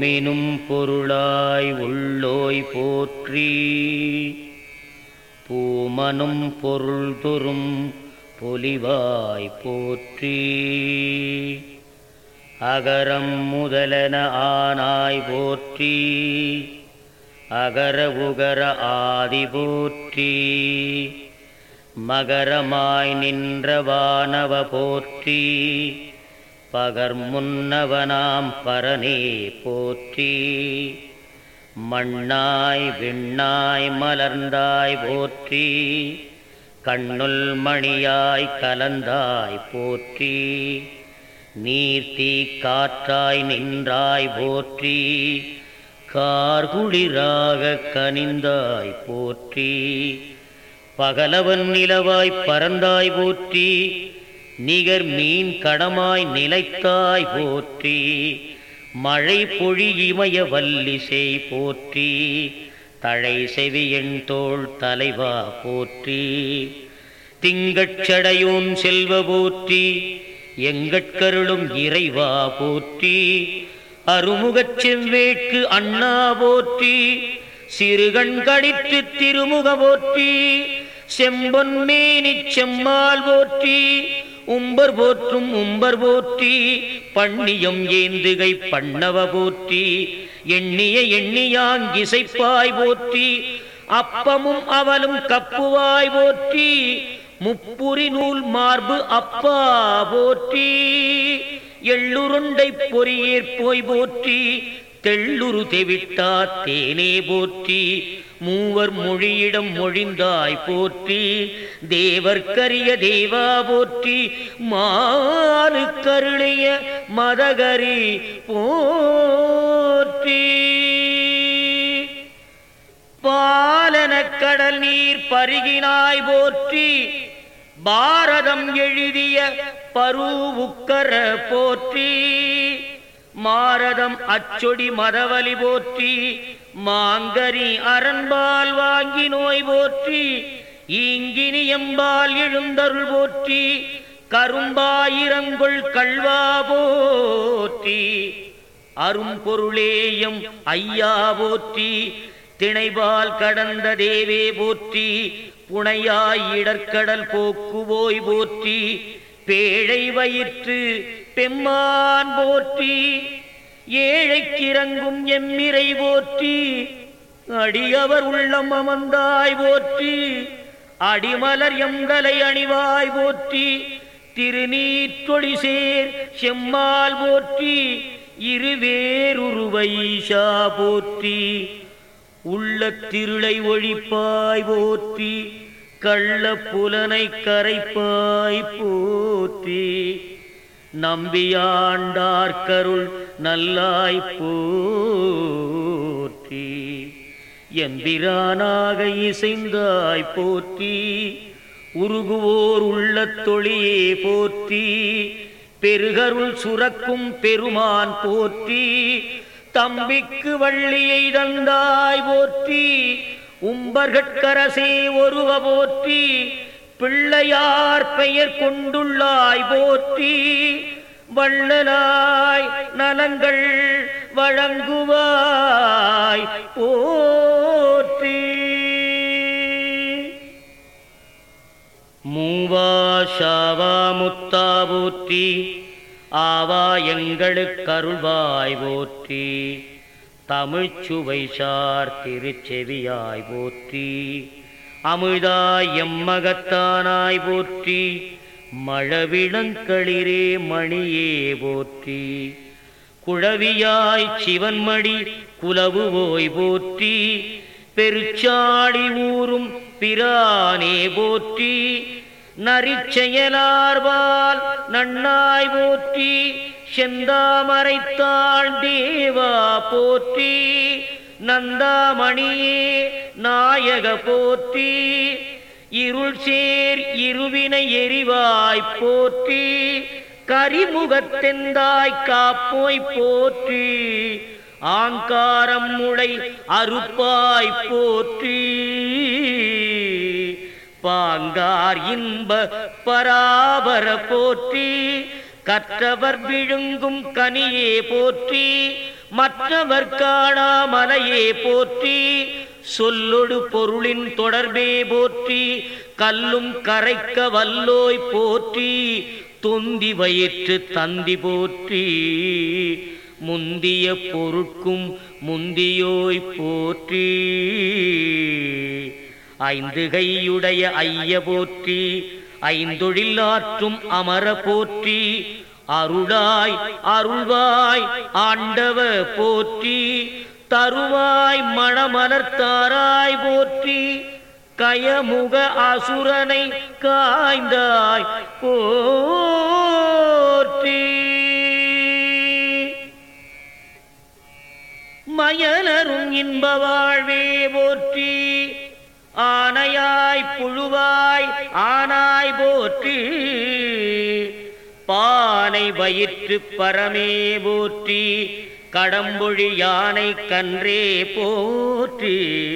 ஓமெனும் பொருளாய் உள்ளோய் போற்றி. பூமனும் பொருள் தொறும் பொலிவாய் போற்றி. அகரம் முதலன ஆனாய் போற்றி. அகர உகர ஆதி போற்றி. மகரமாய் நின்ற வானவ போற்றி. பகர் முன்னவனாம் பரனே போற்றி. மண்ணாய் விண்ணாய் மலர்ந்தாய் போற்றி. கண்ணுள் மணியாய் கலந்தாய் போற்றி. நீர்த்தீ காற்றாய் நின்றாய் போற்றி. கார்குளிராக கனிந்தாய் போற்றி. பகலவன் நிலவாய் பறந்தாய் போற்றி. நிகர் மீன் கடமாய் நிலைத்தாய் போற்றி. மழை பொழி இமய வல்லிசை போற்றி. தழை செவியன் தோள் தலைவா போற்றி. திங்கட்சடையோன் செல்வ போற்றி. எங்கட்கருளும் இறைவா போற்றி. அருமுகச் செவ்வேட்கு அண்ணா போற்றி. சிறுகண் கடித்து திருமுக போற்றி. செம்பொன் மேனிச் செம்மால் போற்றி. உம்பர் போற்றும் உம்பர் போற்றி. பண்ணியம் ஏந்துகை பண்ணவ போற்றி. எண்ணிய எண்ணியாங்கிசைப்பாய் போற்றி. அப்பமும் அவலும் கப்புவாய் போற்றி. முப்புரி நூல் மார்பு அப்பா போற்றி. எள்ளுருண்டை பொறியேற்போய் போற்றி. தெள்ளுரு தெவிட்டா தேனே போற்றி. மூவர் மொழியிடம் மொழிந்தாய் போற்றி. தேவர்க்கரிய தேவா போற்றி. மானு கருளைய மதகரி போற்றி. பாலன கடல் நீர் பருகினாய் போற்றி. பாரதம் எழுதிய பருவுக்கர போற்றி. மாரதம் அச்சொடி மதவலி போற்றி. மாங்கரி அரண்பால் வாங்கி நோய் போற்றி. ஈங்கினி எம்பால் எழுந்தருள் போற்றி. கரும்பாயிரங்கொள் கல்வா போற்றி. அரும்பொருளேயம் ஐயா போற்றி. திணைபால் கடந்த தேவே போற்றி. புனையாய் இடர்கடல் போக்குவோய் போற்றி. பேழை வயிற்று பெம்மான் போற்றி. ஏழைக்கிறங்கும் எம்மிரை போற்றி. அடியவர் உள்ளம் அமர்ந்தாய் போற்றி. அடிமலர் எம்தலை அணிவாய் போற்றி. திருநீற்றொளி சேர் செம்மால் போற்றி. இருவேருருவைஷா போற்றி. உள்ள திருளை ஒழிப்பாய் போற்றி. கள்ள புலனை கரைப்பாய் போற்றி. நம்பியாண்டார்கருள் நல்லாய் போற்றி. எம்பிரானாக இசைந்தாய் போற்றி. உருகுவோர் உள்ள தொழியே போற்றி. பெருகருள் சுரக்கும் பெருமான் போற்றி. தம்பிக்கு வள்ளியை தந்தாய் போற்றி. உம்பர்கட்கரசே ஒருவ போற்றி. பிள்ளையார் பெயர் கொண்டுள்ளாய் போற்றி. வள்ளலாய் நலங்கள் வழங்குவாய் போற்றி. மூவா ஷாவா முத்தா போற்றி. ஆவா எங்களுக்கருள்வாய் போற்றி. தமிழ்ச்சுவை சார் திருச்செவியாய் போற்றி. அமிழ்தாய் எம்மகத்தானாய் போற்றி. மழவிளங்களிரே மணியே போற்றி. குழவியாய் சிவன்மடி குலவுவோய் போற்றி. பெருச்சாடி ஊரும் பிரானே போற்றி. நரிச்செயலார்வால் நன்னாய் போற்றி. செந்தாமரைத்தாள் தேவா போற்றி. நந்தாமணியே நாயக போற்றி. இருள் சேர் இருவினை எரிவாய் போற்றி. கரிமுகத்தெந்தாய் காப்போய் போற்றி. ஆங்காரம் முளை அறுப்பாய் போற்றி. பாங்கார் இன்ப பராபர போற்றி. கற்றவர் விழுங்கும் கனியே போற்றி. மற்றவர் காணா மலையே போற்றி சொல்லொடு பொருளின் தொடர்பே போற்றி கல்லும் கரைக்க வல்லோய் போற்றி தொந்தி வயிற்று தந்தி போற்றி முந்திய பொருட்கும் முந்தியோய் போற்றி ஐந்து கையுடைய ஐய போற்றி ஐந்தொழில் ஆற்றும் அமர போற்றி அருளாய் அருள்வாய் ஆண்டவ போற்றி தருவாய் மணமலர்த்தாராய் போற்றி கயமுக அசுரனை காய்ந்தாய் போற்றி மயலரும் இன்ப வாழ்வே போற்றி ஆனையாய் புழுவாய் ஆனாய் போற்றி பானை வயிற்று பரமே போற்றி கடம்பொழி யானை கன்றே போற்றி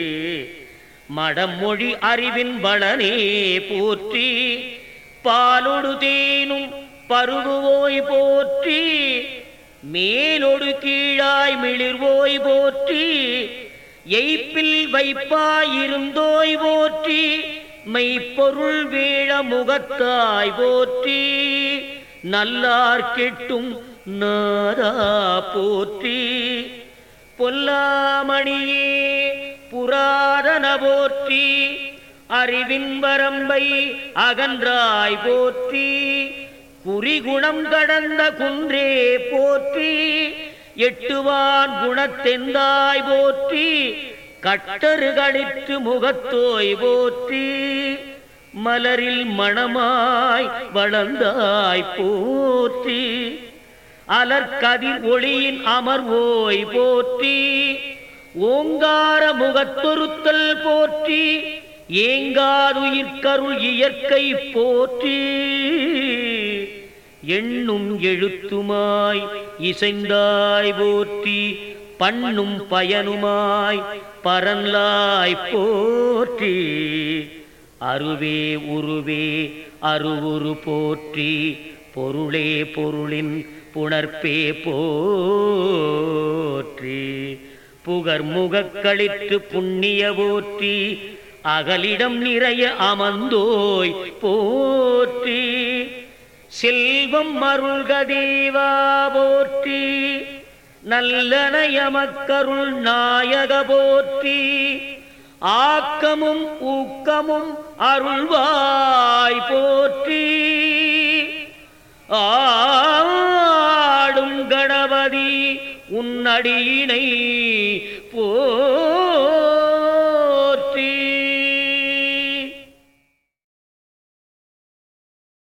மடமொழி அறிவின் பலனே போற்றி பாலொடு தேனும் பருகுவோய் போற்றி மேலொடு கீழாய் மிளிர்வோய் போற்றி எய்ப்பில் வைப்பாயிருந்தோய் போற்றி மெய்ப்பொருள் வேழ முகத்தாய் போற்றி நல்லார் கெட்டும் நாதா போற்றி பொல்லாமணியே புராதன போற்றி அறிவின் வரம்பை அகன்றாய் போற்றி குறிகுணம் கடந்த குன்றே போற்றி எட்டுவான் குணத்தெந்தாய் போற்றி கட்டறுகளிற்று முகத்தோய் போற்றி மலரில் மணமாய் வளர்ந்தாய் போற்றி அலர்கதிர் ஒளியின் அமர்வோய் போற்றி ஓங்கார முகத்தொருத்தல் போற்றி ஏங்காதுயிர்கருள் இயற்கை போற்றி எண்ணும் எழுத்துமாய் இசைந்தாய் போற்றி பண்ணும் பயனுமாய் பரன்லாய் போற்றி அருவே உருவே அருவுரு போற்றி பொருளே பொருளின் புணர்ப்பே போற்றி புகர்முகக்களிற்று புண்ணிய போற்றி அகலிடம் நிறைய அமர்ந்தோய் போற்றி செல்வம் அருள்க தேவா போற்றி நல்லனயமக்கருள் நாயக போற்றி ஆக்கமும் ஊக்கமும் அருள்வாய் போற்றி ஆடும் கணபதி உன்னடியினை